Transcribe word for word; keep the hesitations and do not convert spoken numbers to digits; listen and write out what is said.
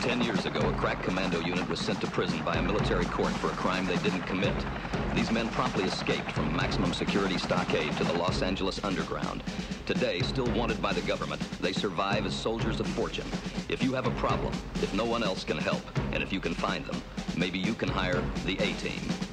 Ten years ago, a crack commando unit was sent to prison by a military court for a crime they didn't commit. These men promptly escaped from maximum security stockade to the Los Angeles underground. Today, still wanted by the government, they survive as soldiers of fortune. If you have a problem, if no one else can help, and if you can find them, maybe you can hire the A-Team.